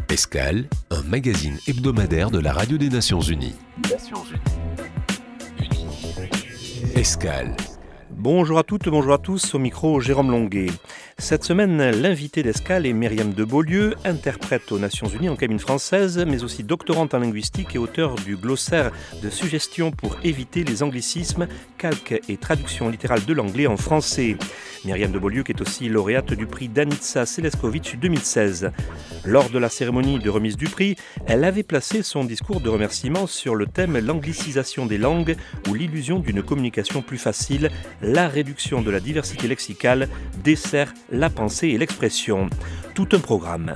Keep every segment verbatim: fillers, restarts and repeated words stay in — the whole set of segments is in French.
Escale, un magazine hebdomadaire de la Radio des Nations Unies. Nations Unies. Escale. Bonjour à toutes, bonjour à tous, au micro Jérôme Longuet. Cette semaine, l'invitée d'Escale est Myriam de Beaulieu, interprète aux Nations Unies en cabine française, mais aussi doctorante en linguistique et auteure du glossaire de suggestions pour éviter les anglicismes, calque et traduction littérale de l'anglais en français. Myriam de Beaulieu qui est aussi lauréate du prix Danica Selaskovic deux mille seize. Lors de la cérémonie de remise du prix, elle avait placé son discours de remerciement sur le thème « L'anglicisation des langues ou l'illusion d'une communication plus facile ». La réduction de la diversité lexicale dessert la pensée et l'expression. Tout un programme.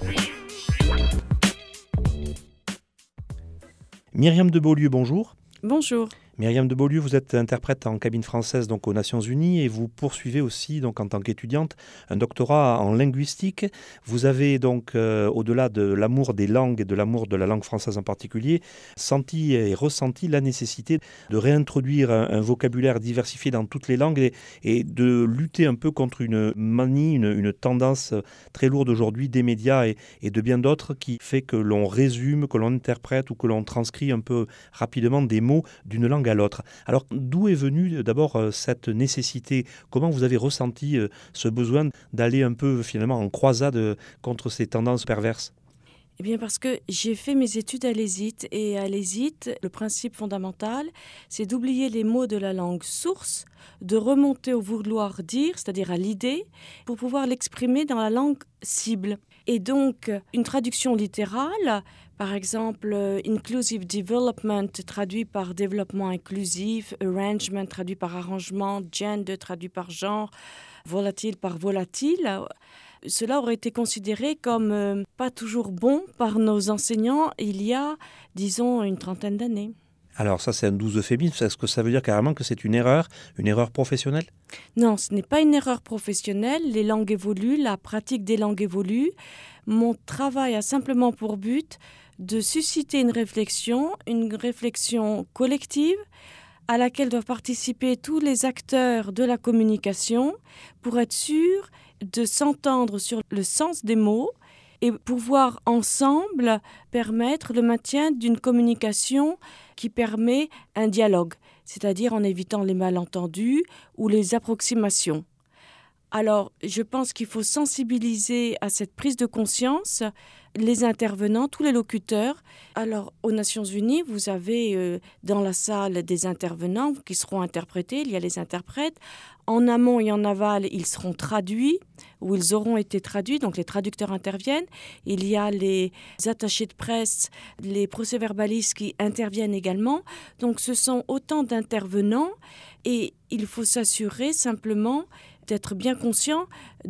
Myriam de Beaulieu, bonjour. Bonjour. Myriam de Beaulieu, vous êtes interprète en cabine française donc aux Nations Unies et vous poursuivez aussi donc en tant qu'étudiante un doctorat en linguistique. Vous avez donc euh, au-delà de l'amour des langues et de l'amour de la langue française en particulier, senti et ressenti la nécessité de réintroduire un, un vocabulaire diversifié dans toutes les langues et, et de lutter un peu contre une manie, une, une tendance très lourde aujourd'hui des médias et, et de bien d'autres qui fait que l'on résume, que l'on interprète ou que l'on transcrit un peu rapidement des mots d'une langue à l'autre. Alors, d'où est venue d'abord euh, cette nécessité ? Comment vous avez ressenti euh, ce besoin d'aller un peu finalement en croisade euh, contre ces tendances perverses ? Eh bien parce que j'ai fait mes études à l'ESIT et à l'ESIT, le principe fondamental, c'est d'oublier les mots de la langue source, de remonter au vouloir dire, c'est-à-dire à l'idée, pour pouvoir l'exprimer dans la langue cible. Et donc, une traduction littérale, par exemple, euh, inclusive development traduit par développement inclusif, arrangement traduit par arrangement, gender traduit par genre, volatile par volatile. Cela aurait été considéré comme euh, pas toujours bon par nos enseignants il y a, disons, une trentaine d'années. Alors ça, c'est un doux euphémisme. Est-ce que ça veut dire carrément que c'est une erreur, une erreur professionnelle ? Non, ce n'est pas une erreur professionnelle. Les langues évoluent, la pratique des langues évolue. Mon travail a simplement pour but de susciter une réflexion, une réflexion collective à laquelle doivent participer tous les acteurs de la communication pour être sûrs de s'entendre sur le sens des mots et pouvoir ensemble permettre le maintien d'une communication qui permet un dialogue, c'est-à-dire en évitant les malentendus ou les approximations. Alors, je pense qu'il faut sensibiliser à cette prise de conscience les intervenants, tous les locuteurs. Alors, aux Nations Unies, vous avez euh, dans la salle des intervenants qui seront interprétés, il y a les interprètes. En amont et en aval, ils seront traduits ou ils auront été traduits, donc les traducteurs interviennent. Il y a les attachés de presse, les procès-verbalistes qui interviennent également. Donc, ce sont autant d'intervenants et il faut s'assurer simplement d'être bien conscient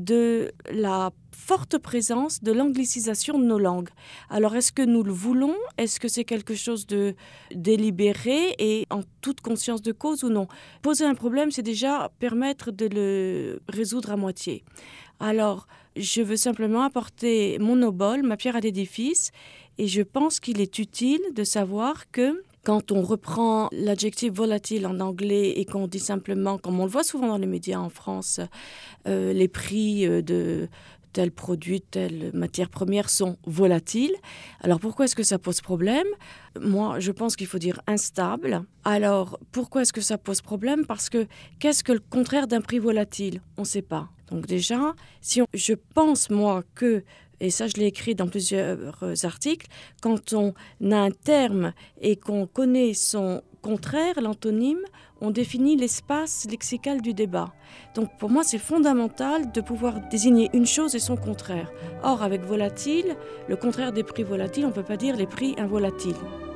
de la forte présence de l'anglicisation de nos langues. Alors, est-ce que nous le voulons ? Est-ce que c'est quelque chose de délibéré et en toute conscience de cause ou non ? Poser un problème, c'est déjà permettre de le résoudre à moitié. Alors, je veux simplement apporter mon obol, ma pierre à l'édifice, et je pense qu'il est utile de savoir que quand on reprend l'adjectif volatile en anglais et qu'on dit simplement, comme on le voit souvent dans les médias en France, euh, les prix de tel produit, telle matière première sont volatiles. Alors pourquoi est-ce que ça pose problème ? Moi, je pense qu'il faut dire instable. Alors pourquoi est-ce que ça pose problème ? Parce que qu'est-ce que le contraire d'un prix volatile ? On ne sait pas. Donc déjà, si on, je pense moi que et ça je l'ai écrit dans plusieurs articles, quand on a un terme et qu'on connaît son contraire, l'antonyme, on définit l'espace lexical du débat. Donc pour moi, c'est fondamental de pouvoir désigner une chose et son contraire. Or, avec volatile, le contraire des prix volatiles, on ne peut pas dire les prix involatiles.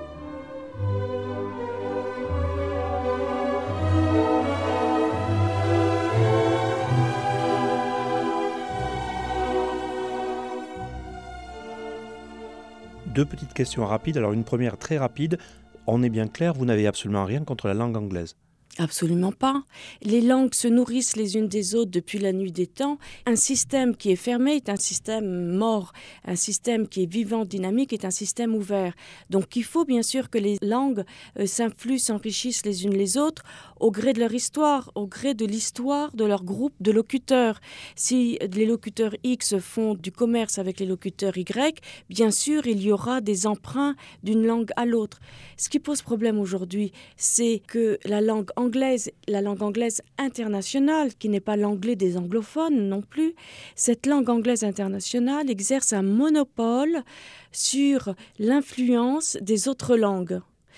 Deux petites questions rapides. Alors une première très rapide. On est bien clair, vous n'avez absolument rien contre la langue anglaise. Absolument pas. Les langues se nourrissent les unes des autres depuis la nuit des temps. Un système qui est fermé est un système mort. Un système qui est vivant, dynamique, est un système ouvert. Donc il faut bien sûr que les langues euh, s'influent, s'enrichissent les unes les autres au gré de leur histoire, au gré de l'histoire de leur groupe de locuteurs. Si les locuteurs X font du commerce avec les locuteurs Y, bien sûr il y aura des emprunts d'une langue à l'autre. Ce qui pose problème aujourd'hui, c'est que la langue anglaise, la langue anglaise internationale, qui n'est pas l'anglais des anglophones non plus, cette langue anglaise internationale exerce un monopole sur l'influence des autres langues.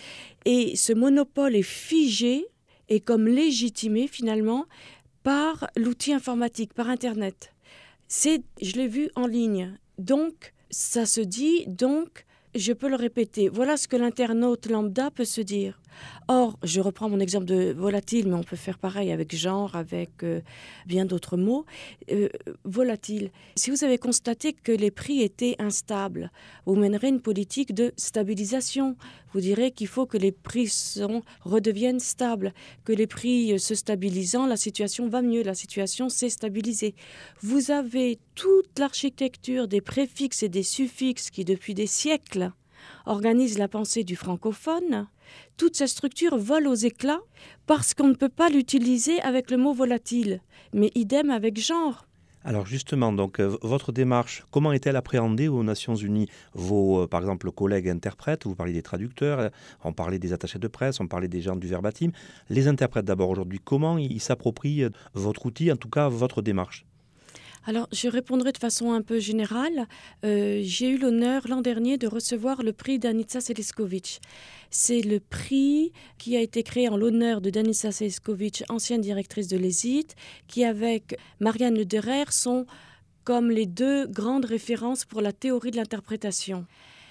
Et ce monopole est figé et comme légitimé finalement par l'outil informatique, par Internet. C'est, je l'ai vu en ligne. Donc, ça se dit, donc, je peux le répéter. Voilà ce que l'internaute lambda peut se dire. Or, je reprends mon exemple de volatile, mais on peut faire pareil avec genre, avec euh, bien d'autres mots. Euh, volatile. Si vous avez constaté que les prix étaient instables, vous mènerez une politique de stabilisation. Vous direz qu'il faut que les prix sont, redeviennent stables, que les prix se stabilisant, la situation va mieux, la situation s'est stabilisée. Vous avez toute l'architecture des préfixes et des suffixes qui, depuis des siècles, organise la pensée du francophone. Toute cette structure vole aux éclats parce qu'on ne peut pas l'utiliser avec le mot volatile, mais idem avec genre. Alors justement, donc, euh, votre démarche, comment est-elle appréhendée aux Nations Unies ? Vos, euh, par exemple, collègues interprètes, vous parlez des traducteurs, euh, on parlait des attachés de presse, on parlait des gens du verbatim. Les interprètes d'abord aujourd'hui, comment ils s'approprient euh, votre outil, en tout cas votre démarche ? Alors, je répondrai de façon un peu générale. Euh, j'ai eu l'honneur l'an dernier de recevoir le prix Danica Seliskovic. C'est le prix qui a été créé en l'honneur de Danica Seliskovic, ancienne directrice de l'E S I T, qui avec Marianne Lederer sont comme les deux grandes références pour la théorie de l'interprétation.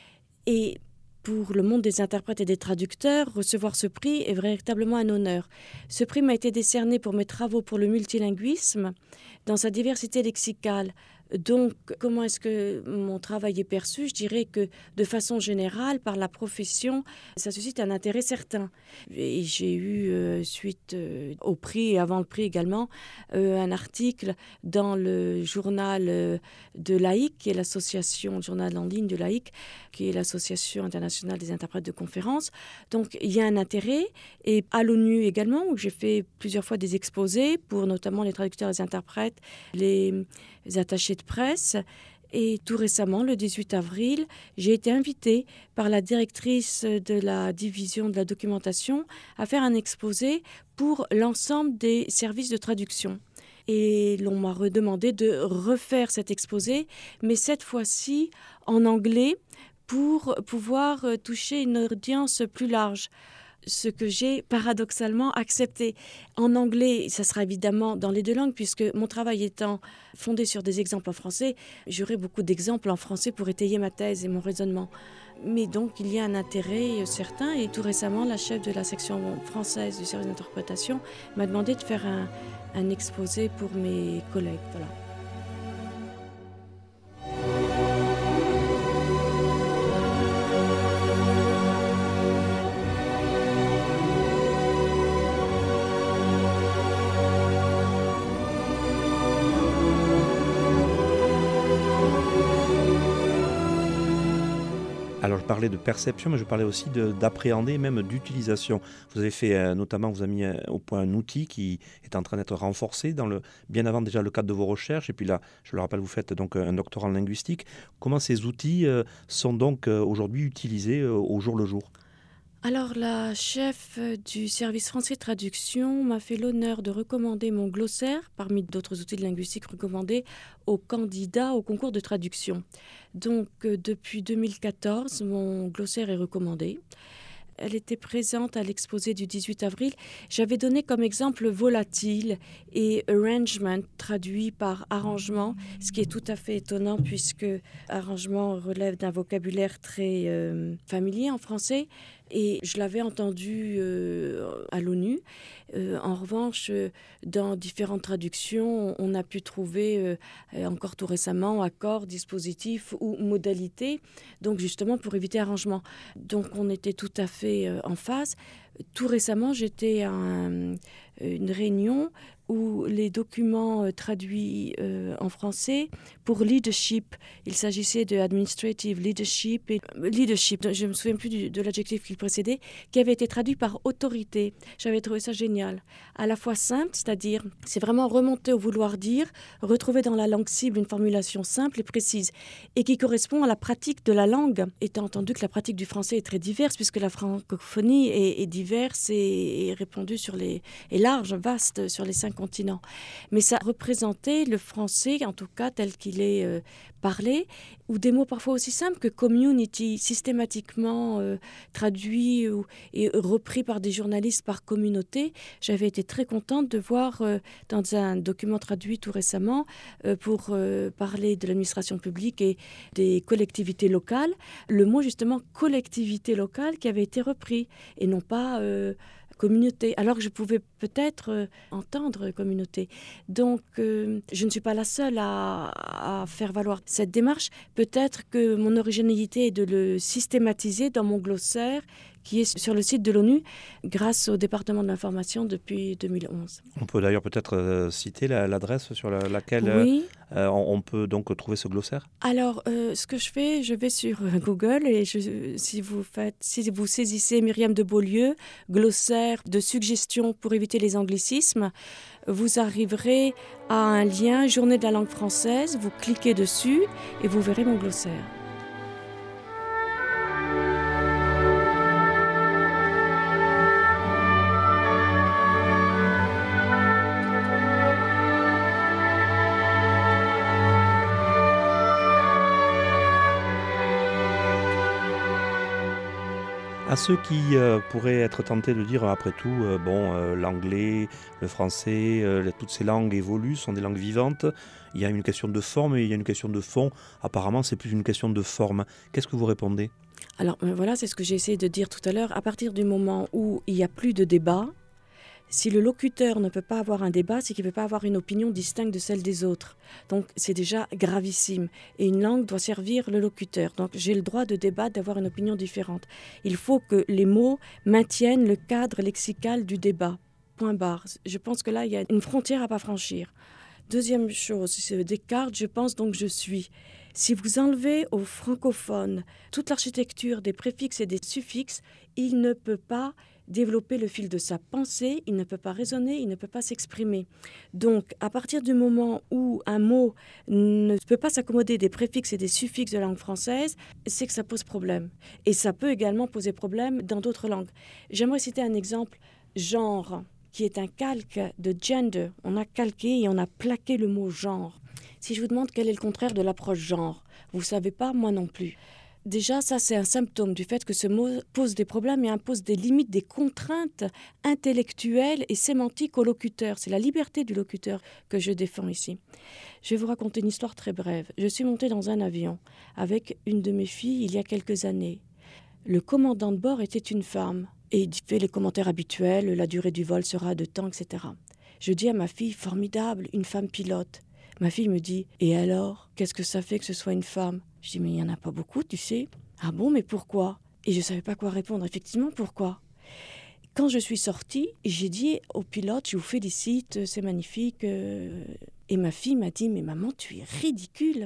Et pour le monde des interprètes et des traducteurs, recevoir ce prix est véritablement un honneur. Ce prix m'a été décerné pour mes travaux pour le multilinguisme dans sa diversité lexicale. Donc, comment est-ce que mon travail est perçu ? Je dirais que, de façon générale, par la profession, ça suscite un intérêt certain. Et j'ai eu, euh, suite euh, au prix et avant le prix également, euh, un article dans le journal euh, de l'A I C, qui est l'association, le journal en ligne de l'A I C, qui est l'Association internationale des interprètes de conférences. Donc, il y a un intérêt. Et à l'ONU également, où j'ai fait plusieurs fois des exposés pour notamment les traducteurs et les interprètes, les attachés de presse. Et tout récemment, le dix-huit avril, j'ai été invitée par la directrice de la division de la documentation à faire un exposé pour l'ensemble des services de traduction. Et l'on m'a redemandé de refaire cet exposé, mais cette fois-ci en anglais, pour pouvoir toucher une audience plus large. Ce que j'ai paradoxalement accepté. En anglais, ça sera évidemment dans les deux langues, puisque mon travail étant fondé sur des exemples en français, j'aurai beaucoup d'exemples en français pour étayer ma thèse et mon raisonnement. Mais donc, il y a un intérêt certain, et tout récemment, la chef de la section française du service d'interprétation m'a demandé de faire un, un exposé pour mes collègues. Voilà. Alors je parlais de perception, mais je parlais aussi de, d'appréhender, même d'utilisation. Vous avez fait, euh, notamment, vous avez mis euh, au point un outil qui est en train d'être renforcé, dans le, bien avant déjà le cadre de vos recherches. Et puis là, je le rappelle, vous faites donc un doctorat en linguistique. Comment ces outils euh, sont donc euh, aujourd'hui utilisés euh, au jour le jour ? Alors, la chef du service français de traduction m'a fait l'honneur de recommander mon glossaire, parmi d'autres outils de linguistique recommandés, aux candidats au concours de traduction. Donc, euh, depuis deux mille quatorze, mon glossaire est recommandé. Elle était présente à l'exposé du dix-huit avril. J'avais donné comme exemple volatile et arrangement, traduit par arrangement, ce qui est tout à fait étonnant puisque arrangement relève d'un vocabulaire très euh, familier en français. Et je l'avais entendu euh, à l'ONU. Euh, en revanche, euh, dans différentes traductions, on a pu trouver euh, encore tout récemment accord, dispositif ou modalité, donc justement pour éviter arrangement. Donc on était tout à fait euh, en phase. Tout récemment, j'étais à un, une réunion où les documents euh, traduits euh, en français pour leadership, il s'agissait de administrative leadership, et, euh, leadership, je ne me souviens plus du, de l'adjectif qui le précédait, qui avait été traduit par autorité. J'avais trouvé ça génial. À la fois simple, c'est-à-dire, c'est vraiment remonter au vouloir dire, retrouver dans la langue cible une formulation simple et précise, et qui correspond à la pratique de la langue, étant entendu que la pratique du français est très diverse, puisque la francophonie est, est diverse et, et répandue sur les, est large, vaste sur les cinq continents. Mais ça représentait le français, en tout cas tel qu'il est euh, parlé, ou des mots parfois aussi simples que community, systématiquement euh, traduit ou, et repris par des journalistes par communauté. J'avais été très contente de voir euh, dans un document traduit tout récemment euh, pour euh, parler de l'administration publique et des collectivités locales, le mot justement collectivité locale qui avait été repris et non pas euh, communauté, alors que je pouvais peut-être euh, entendre communauté. Donc, euh, je ne suis pas la seule à, à faire valoir cette démarche. Peut-être que mon originalité est de le systématiser dans mon glossaire qui est sur le site de l'ONU grâce au département de l'information depuis deux mille onze. On peut d'ailleurs peut-être euh, citer la, l'adresse sur la, laquelle oui. euh, on, on peut donc trouver ce glossaire. Alors, euh, ce que je fais, je vais sur Google et je, si, vous faites, si vous saisissez Myriam de Beaulieu, glossaire de suggestions pour éviter les anglicismes, vous arriverez à un lien Journée de la langue française, vous cliquez dessus et vous verrez mon glossaire. À ceux qui euh, pourraient être tentés de dire, après tout, euh, bon, euh, l'anglais, le français, euh, toutes ces langues évoluent, sont des langues vivantes. Il y a une question de forme et il y a une question de fond. Apparemment, c'est plus une question de forme. Qu'est-ce que vous répondez ? Alors voilà, c'est ce que j'ai essayé de dire tout à l'heure. À partir du moment où il n'y a plus de débat, si le locuteur ne peut pas avoir un débat, c'est qu'il ne peut pas avoir une opinion distincte de celle des autres. Donc c'est déjà gravissime. Et une langue doit servir le locuteur. Donc j'ai le droit de débattre, d'avoir une opinion différente. Il faut que les mots maintiennent le cadre lexical du débat. Point barre. Je pense que là, il y a une frontière à ne pas franchir. Deuxième chose, Descartes, je pense donc je suis. Si vous enlevez aux francophones toute l'architecture des préfixes et des suffixes, il ne peut pas développer le fil de sa pensée, il ne peut pas raisonner, il ne peut pas s'exprimer. Donc, à partir du moment où un mot ne peut pas s'accommoder des préfixes et des suffixes de langue française, c'est que ça pose problème. Et ça peut également poser problème dans d'autres langues. J'aimerais citer un exemple, genre, qui est un calque de gender. On a calqué et on a plaqué le mot genre. Si je vous demande quel est le contraire de l'approche genre, vous ne savez pas, moi non plus. Déjà, ça, c'est un symptôme du fait que ce mot pose des problèmes et impose des limites, des contraintes intellectuelles et sémantiques au locuteur. C'est la liberté du locuteur que je défends ici. Je vais vous raconter une histoire très brève. Je suis montée dans un avion avec une de mes filles il y a quelques années. Le commandant de bord était une femme et il fait les commentaires habituels, la durée du vol sera de temps, et cetera. Je dis à ma fille, formidable, une femme pilote. Ma fille me dit, et alors, qu'est-ce que ça fait que ce soit une femme ? Je dis, mais il n'y en a pas beaucoup, tu sais. Ah bon, mais pourquoi ? Et je ne savais pas quoi répondre. Effectivement, pourquoi ? Quand je suis sortie, j'ai dit au pilote, je vous félicite, c'est magnifique. Et ma fille m'a dit, mais maman, tu es ridicule.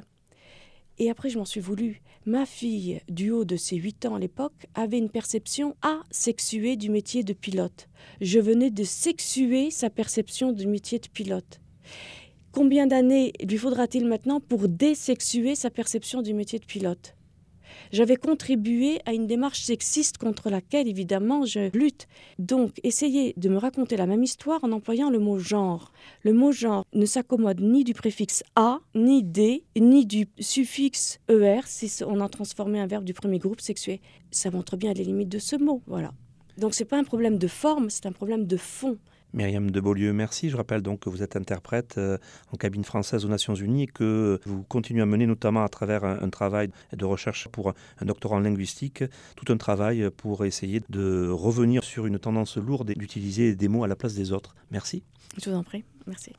Et après, je m'en suis voulu. Ma fille, du haut de ses huit ans à l'époque, avait une perception asexuée du métier de pilote. Je venais de sexuer sa perception du métier de pilote. Combien d'années lui faudra-t-il maintenant pour désexuer sa perception du métier de pilote ? J'avais contribué à une démarche sexiste contre laquelle, évidemment, je lutte. Donc, essayez de me raconter la même histoire en employant le mot « genre ». Le mot « genre » ne s'accommode ni du préfixe « a », ni « d », ni du suffixe « er », si on a transformé un verbe du premier groupe sexué. Ça montre bien les limites de ce mot, voilà. Donc, ce n'est pas un problème de forme, c'est un problème de fond. Myriam de Beaulieu, merci. Je rappelle donc que vous êtes interprète euh, en cabine française aux Nations Unies et que vous continuez à mener notamment à travers un, un travail de recherche pour un doctorat en linguistique, tout un travail pour essayer de revenir sur une tendance lourde et d'utiliser des mots à la place des autres. Merci. Je vous en prie, merci.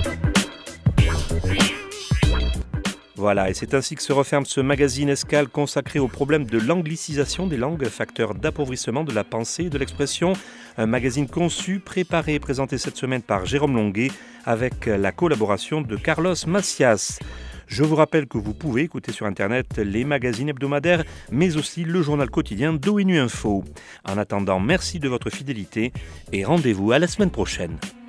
Voilà, et c'est ainsi que se referme ce magazine Escale consacré au problème de l'anglicisation des langues, facteur d'appauvrissement de la pensée et de l'expression. Un magazine conçu, préparé et présenté cette semaine par Jérôme Longuet avec la collaboration de Carlos Macias. Je vous rappelle que vous pouvez écouter sur Internet les magazines hebdomadaires, mais aussi le journal quotidien d'ONU Info. En attendant, merci de votre fidélité et rendez-vous à la semaine prochaine.